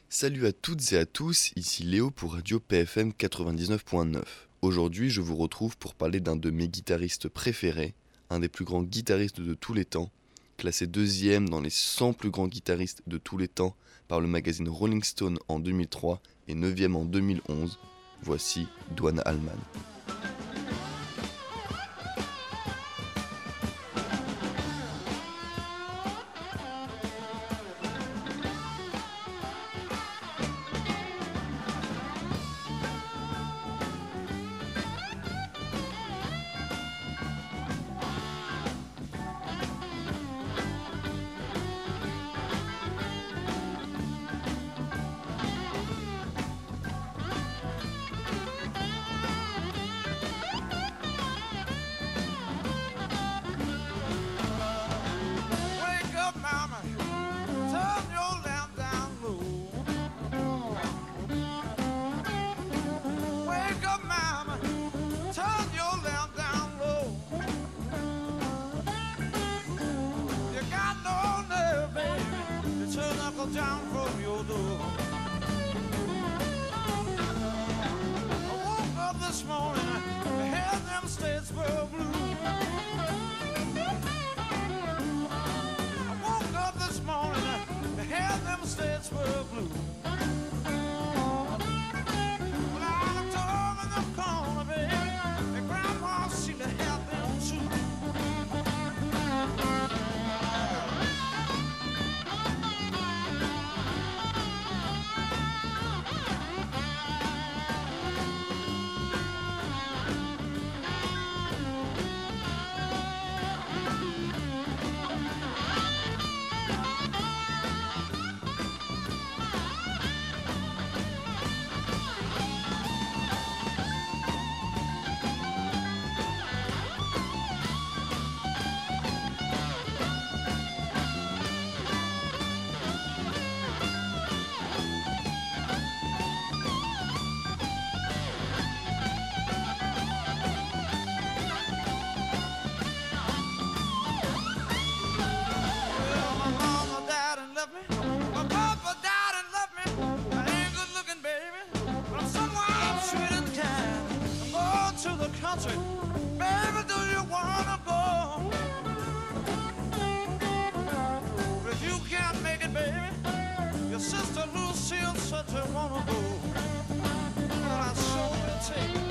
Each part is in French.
Salut à toutes et à tous, ici Léo pour Radio PFM 99.9. Aujourd'hui, je vous retrouve pour parler d'un de mes guitaristes préférés, un des plus grands guitaristes de tous les temps, classé deuxième dans les 100 plus grands guitaristes de tous les temps par le magazine Rolling Stone en 2003 et 9e en 2011. Voici Duane Allman. Down from your door. I woke up this morning, the hair them states were blue. I woke up this morning, the hair them states were blue. Well, I looked over in the corner, baby, and Grandma seemed to have them too. Baby, do you wanna go? But if you can't make it, baby, your sister Lucille said you wanna go. But I sure will take it.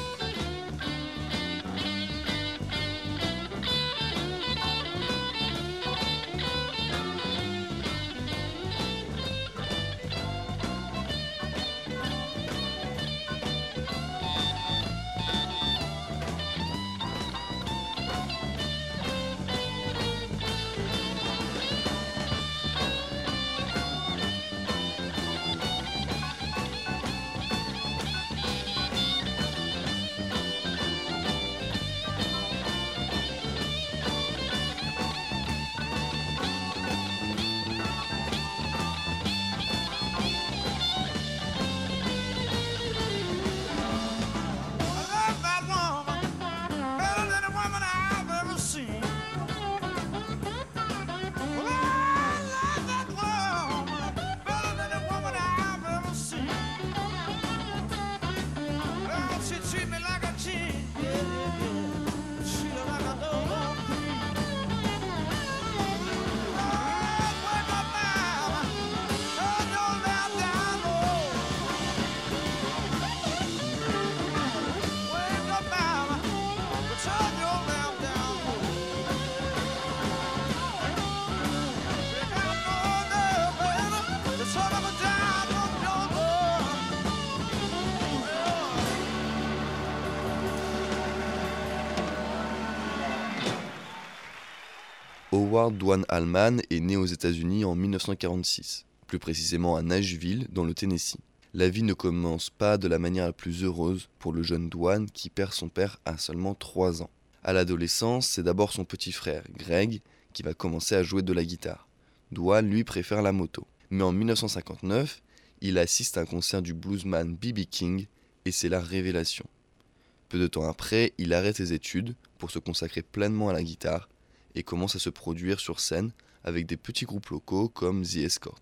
Howard Duane Allman est né aux États-Unis en 1946, plus précisément à Nashville, dans le Tennessee. La vie ne commence pas de la manière la plus heureuse pour le jeune Duane qui perd son père à seulement 3 ans. À l'adolescence, c'est d'abord son petit frère, Greg, qui va commencer à jouer de la guitare. Duane, lui, préfère la moto. Mais en 1959, il assiste à un concert du bluesman B.B. King et c'est la révélation. Peu de temps après, il arrête ses études pour se consacrer pleinement à la guitare et commence à se produire sur scène avec des petits groupes locaux comme The Escorts.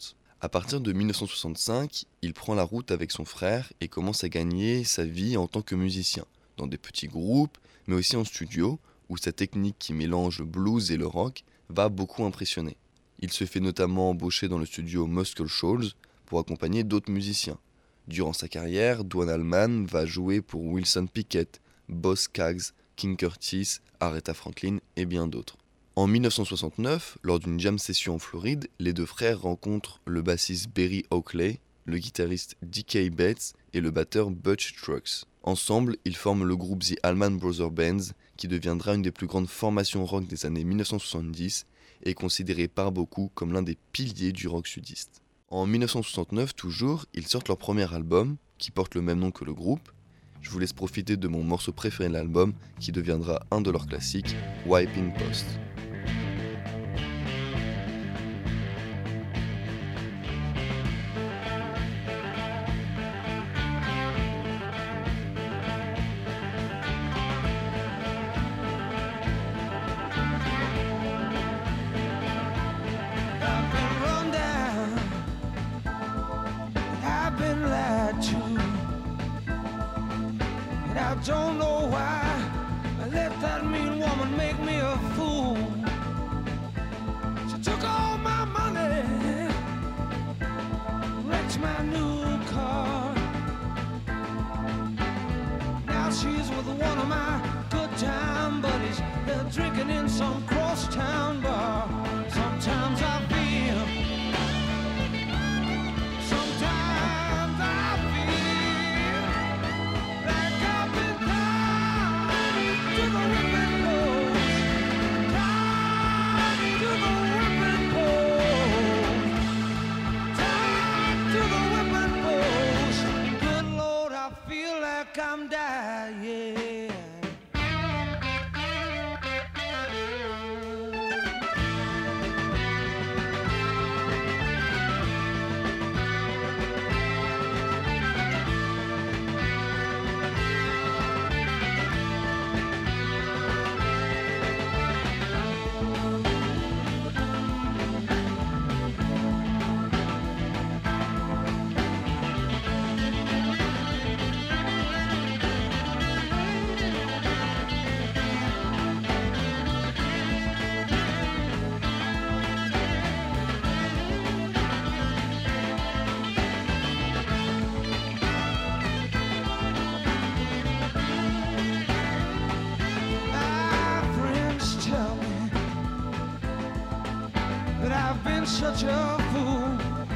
À partir de 1965, il prend la route avec son frère et commence à gagner sa vie en tant que musicien, dans des petits groupes, mais aussi en studio, où sa technique qui mélange le blues et le rock va beaucoup impressionner. Il se fait notamment embaucher dans le studio Muscle Shoals pour accompagner d'autres musiciens. Durant sa carrière, Duane Allman va jouer pour Wilson Pickett, Boz Scaggs, King Curtis, Aretha Franklin et bien d'autres. En 1969, lors d'une jam session en Floride, les deux frères rencontrent le bassiste Berry Oakley, le guitariste D.K. Betts et le batteur Butch Trucks. Ensemble, ils forment le groupe The Allman Brothers Bands, qui deviendra une des plus grandes formations rock des années 1970 et considéré par beaucoup comme l'un des piliers du rock sudiste. En 1969 toujours, ils sortent leur premier album, qui porte le même nom que le groupe. Je vous laisse profiter de mon morceau préféré de l'album, qui deviendra un de leurs classiques, Wiping Post. I don't know why I let that mean woman make me a fool. She took all my money, wrecked my new car. Now she's with one of my good time buddies. They're drinking in some crosstown bar. Sometimes I feel, sometimes I feel like I've been tied to the whipping post, tied to the whipping post, tied to the whipping post. Good Lord, I feel like I'm dying. I've been such a fool,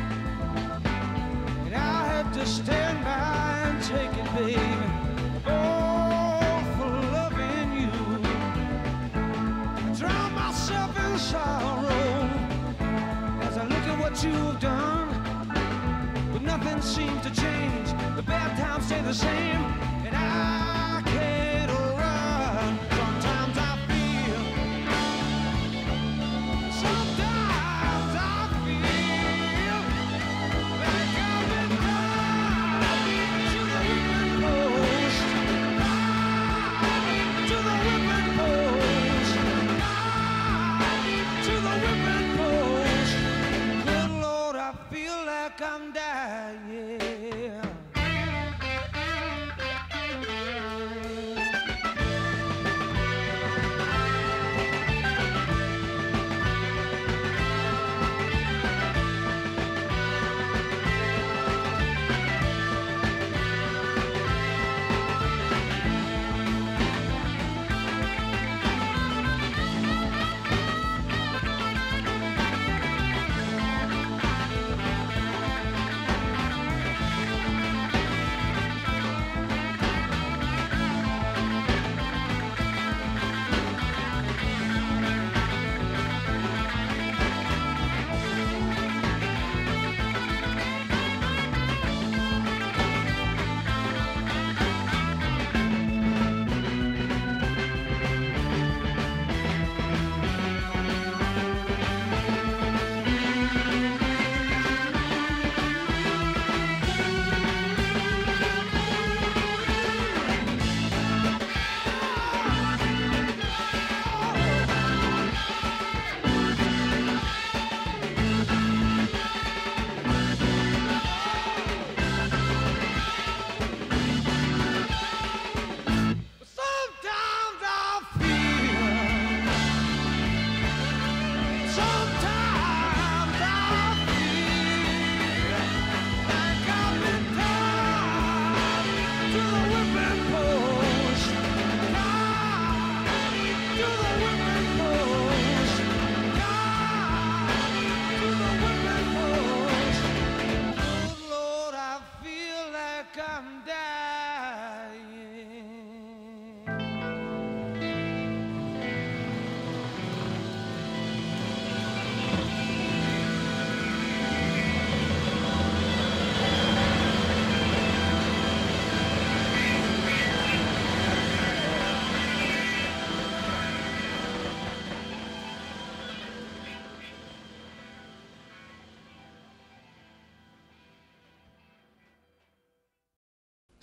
and I had to stand by and take it, baby. Oh, for loving you, I drown myself in sorrow as I look at what you've done. But nothing seems to change. The bad times stay the same, and I can't run. Sometimes I feel, sometimes I'm dying.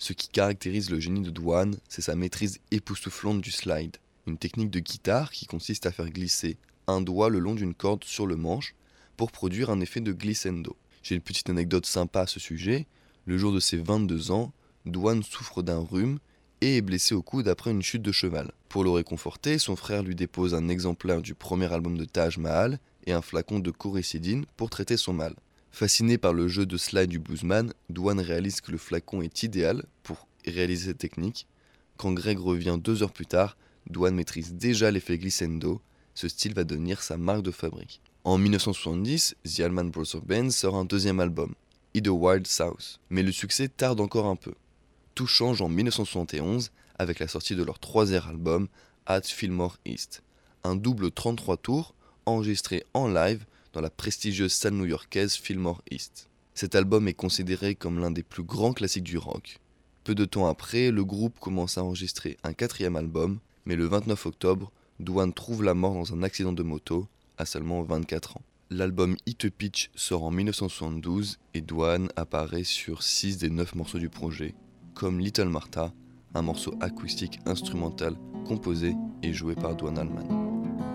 Ce qui caractérise le génie de Dwan, c'est sa maîtrise époustouflante du slide, une technique de guitare qui consiste à faire glisser un doigt le long d'une corde sur le manche pour produire un effet de glissando. J'ai une petite anecdote sympa à ce sujet. Le jour de ses 22 ans, Dwan souffre d'un rhume et est blessé au coude après une chute de cheval. Pour le réconforter, son frère lui dépose un exemplaire du premier album de Taj Mahal et un flacon de corécidine pour traiter son mal. Fasciné par le jeu de slide du bluesman, Dwan réalise que le flacon est idéal pour réaliser cette technique. Quand Greg revient 2 heures plus tard, Dwan maîtrise déjà l'effet glissando. Ce style va devenir sa marque de fabrique. En 1970, The Allman Brothers Band sort un deuxième album, In the Wild South. Mais le succès tarde encore un peu. Tout change en 1971 avec la sortie de leur troisième album, At Fillmore East. Un double 33 tours enregistré en live dans la prestigieuse salle new-yorkaise Fillmore East. Cet album est considéré comme l'un des plus grands classiques du rock. Peu de temps après, le groupe commence à enregistrer un 4e album, mais le 29 octobre, Dwan trouve la mort dans un accident de moto à seulement 24 ans. L'album Hit a Pitch sort en 1972 et Dwan apparaît sur 6 des 9 morceaux du projet, comme Little Martha, un morceau acoustique instrumental composé et joué par Dwan Allman.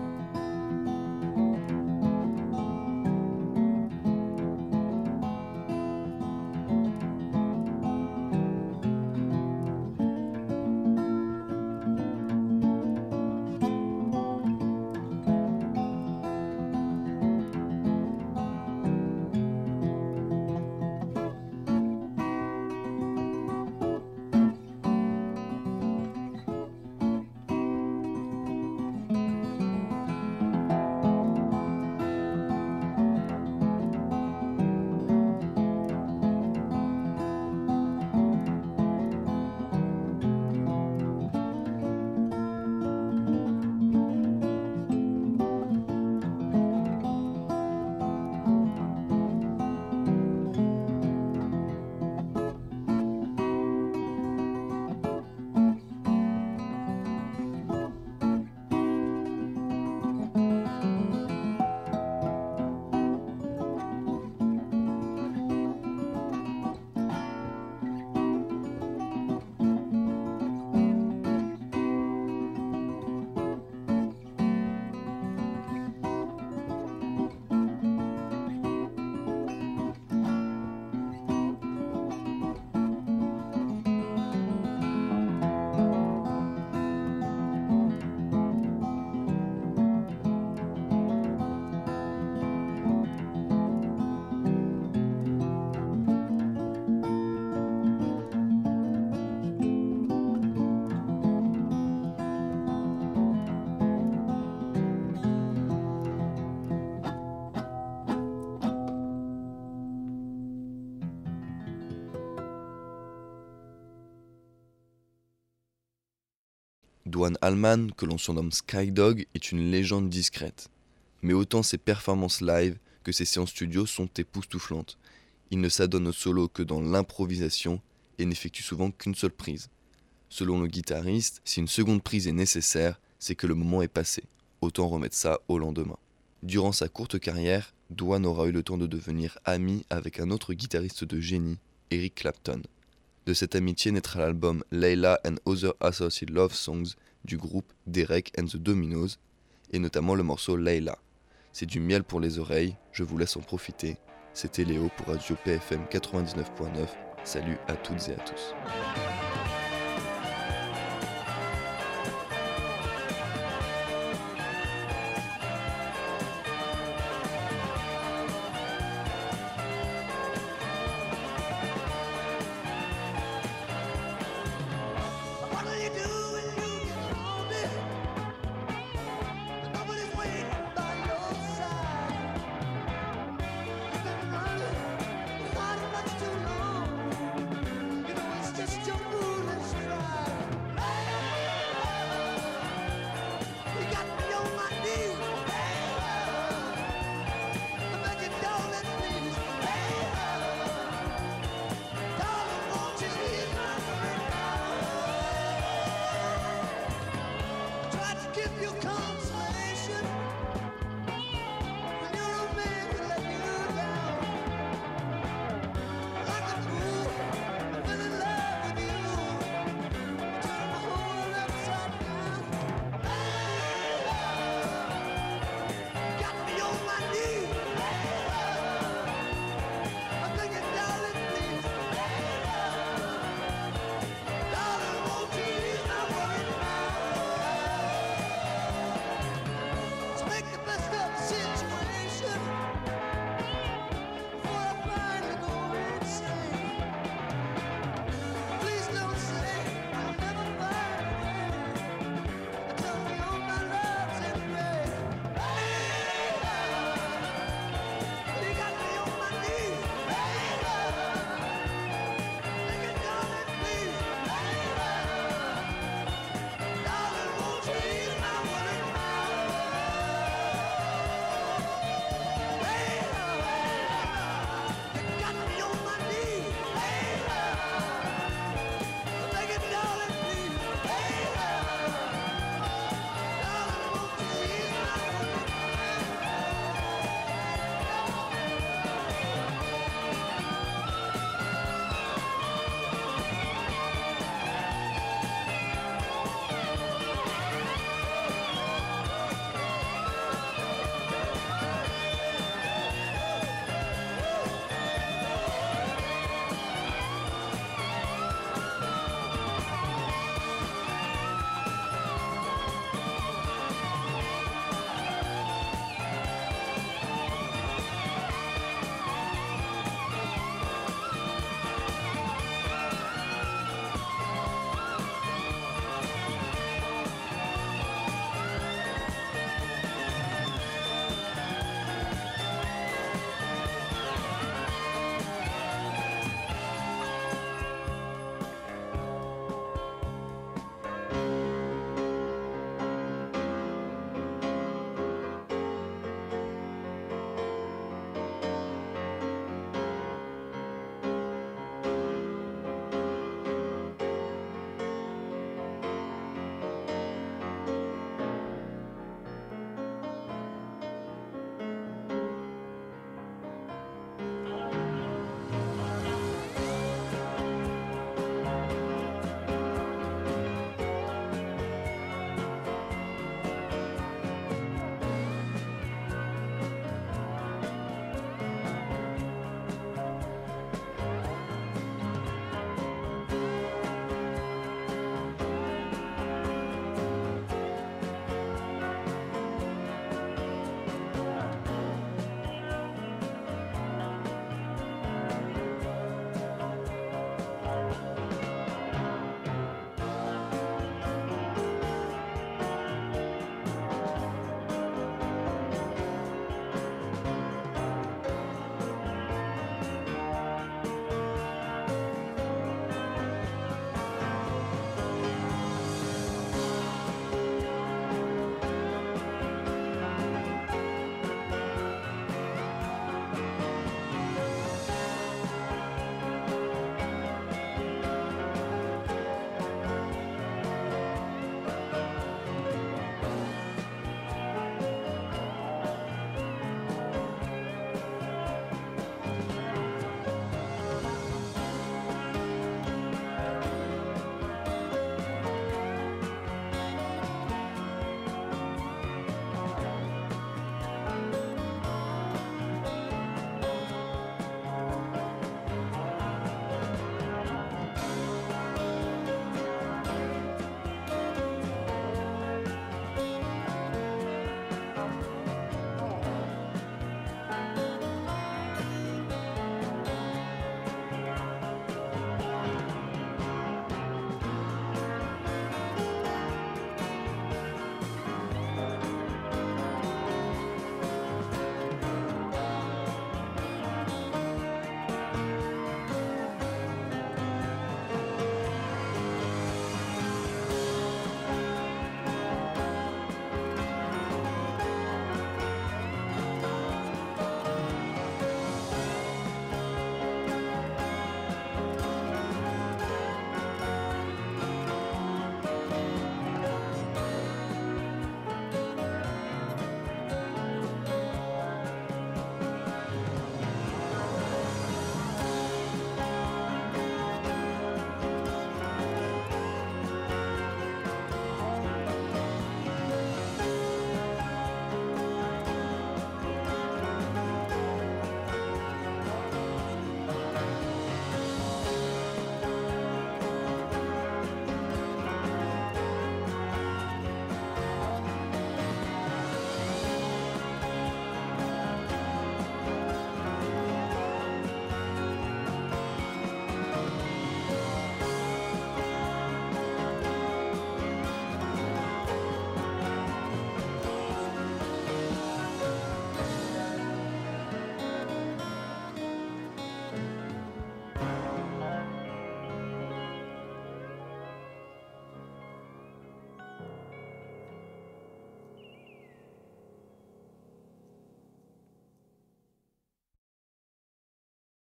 Dwan Allman, que l'on surnomme Skydog, est une légende discrète. Mais autant ses performances live que ses séances studio sont époustouflantes. Il ne s'adonne au solo que dans l'improvisation et n'effectue souvent qu'une seule prise. Selon le guitariste, si une seconde prise est nécessaire, c'est que le moment est passé. Autant remettre ça au lendemain. Durant sa courte carrière, Dwan aura eu le temps de devenir ami avec un autre guitariste de génie, Eric Clapton. De cette amitié naîtra l'album Layla and Other Associated Love Songs du groupe Derek and the Dominos, et notamment le morceau Layla. C'est du miel pour les oreilles, je vous laisse en profiter. C'était Léo pour Radio PFM 99.9. Salut à toutes et à tous.